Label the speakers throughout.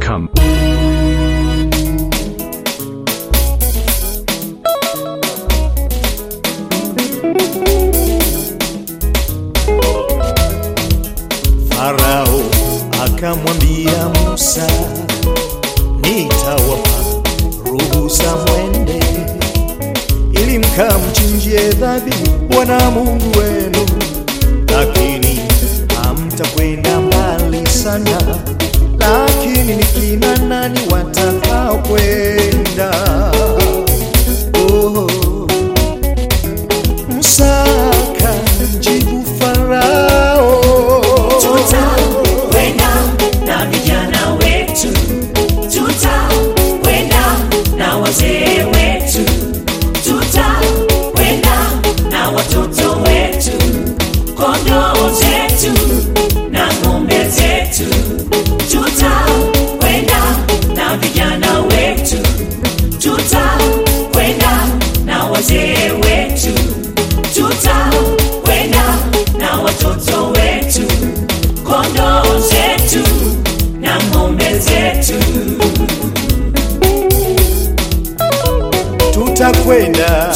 Speaker 1: Gmail.com.
Speaker 2: Farao akamwambia Musa, nitawapa ruhusa mwende, ili mkamchinjie dhabihu Bwana Mungu wenu, lakini hamtakwenda mbali sana. Lakini ni kina nani watakao kwenda? Musa akamjibu Farao,
Speaker 3: tutakwenda na vijana wetu, tutakwenda na wazee wetu, tutakwenda na watoto wetu, kondoo zetu na ng'ombe zetu. Tutakwenda na vijana wetu, tutakwenda na wazee wetu, tutakwenda na watoto wetu, kondoo zetu na ng'ombe zetu.
Speaker 2: tutakwenda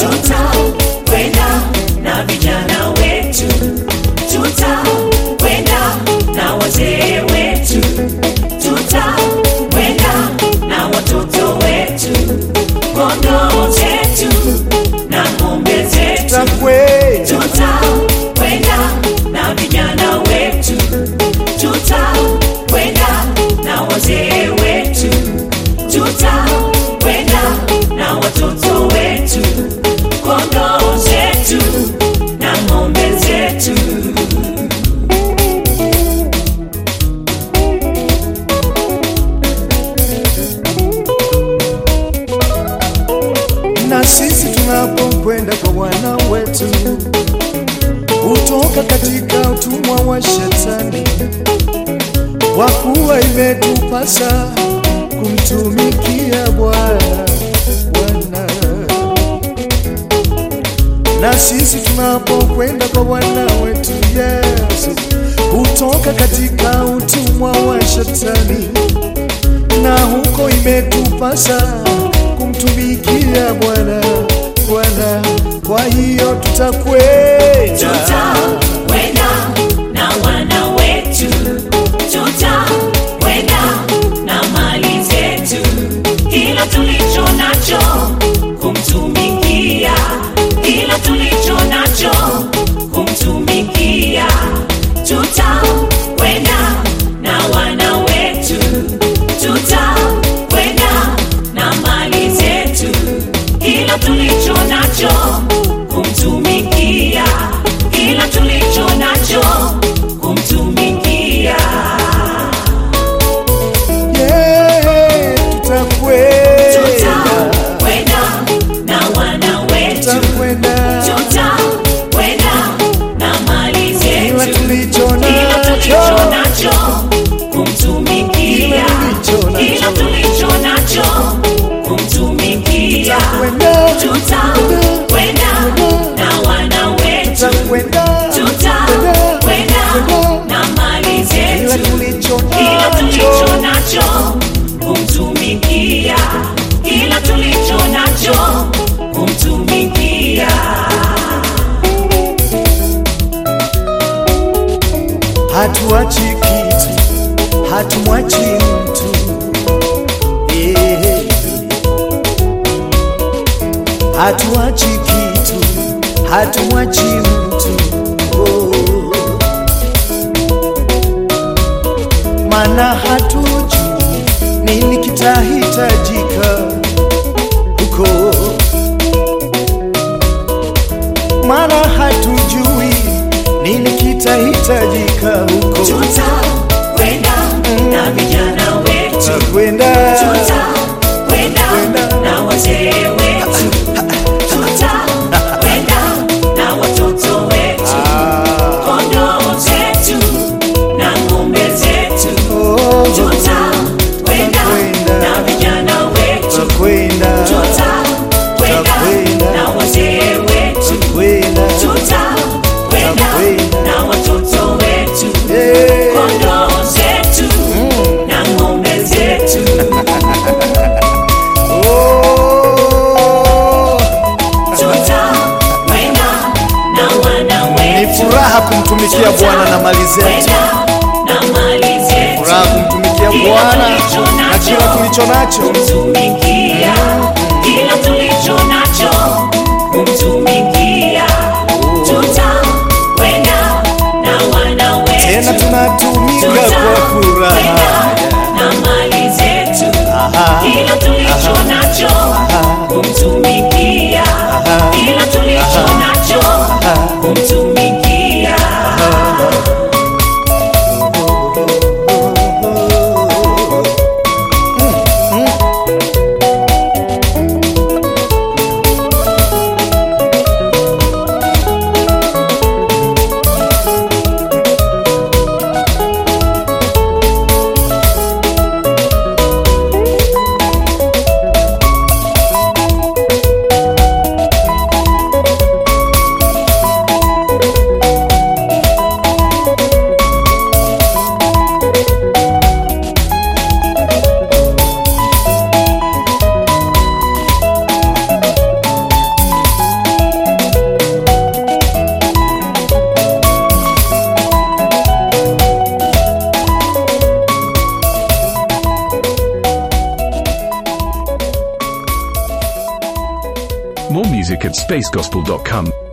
Speaker 3: na vijana wetu, tutakwenda na wazee wetu, tutakwenda na watoto wetu, kondoo zetu na ng'ombe zetu. Tutakwenda na vijana wetu, tutakwenda na wazee wetu, tutakwenda na watoto wetu, kondoo zetu na ng'ombe zetu.
Speaker 2: Na sisi tunapokwenda kwa Bwana wetu, kutoka katika utumwa wa Shetani, kwa kuwa imetupasa kumtumikia Bwana. Na sisi tunapokwenda kwa Bwana wetu Yesu, kutoka katika utumwa wa Shetani, na huko imetupasa kumtumikia Bwana. Kwa hiyo tutakwenda
Speaker 3: na wana wetu, tutakwenda na mali zetu, kila tulicho nacho kumtumikia, kila tulicho nacho kumtumikia. Tutakwenda na wana wetu, tutakwenda na mali zetu, kila tulicho nacho kumtumikia, kila tulicho nacho kumtumikia.
Speaker 2: tutakwenda
Speaker 3: na wana wetu, tutakwenda na mali zetu,
Speaker 2: kila tulicho
Speaker 3: nacho kumtumikia, kila tulicho nacho kumtumikia. Tutakwenda na wana wetu, tutakwenda na mali zetu, kila tulicho nacho kumtumikia, kila tulicho nacho kumtumikia.
Speaker 2: hatuachi kitu, hatumwachi mtu. Hatuachi kitu, hatumwachi mtu. Maana hatujui nini kitahitajika huko, maana hatujui nini kitahitajika huko.
Speaker 3: Tutakwenda na vijana wetu,
Speaker 2: tutakwenda
Speaker 3: na wazee wetu, tutakwenda na watoto wetu, kondoo zetu na ng'ombe zetu. Tutakwenda na vijana wetu, tutakwenda na wazee wetu, tutakwenda na watoto wetu, kondoo zetu na ng'ombe zetu.
Speaker 2: Furaha kumtumikia Bwana na mali zetu, furaha kumtumikia Bwana na kila tulicho nacho,
Speaker 3: kumtumikia kila tulicho nacho, kumtumikia tutakwenda na wana wetu,
Speaker 2: tena tunatumika kwa furaha
Speaker 3: na mali zetu, kila tulicho nacho, kumtumikia kila tulicho nacho, kumtumikia.
Speaker 1: More music at spacegospel.com.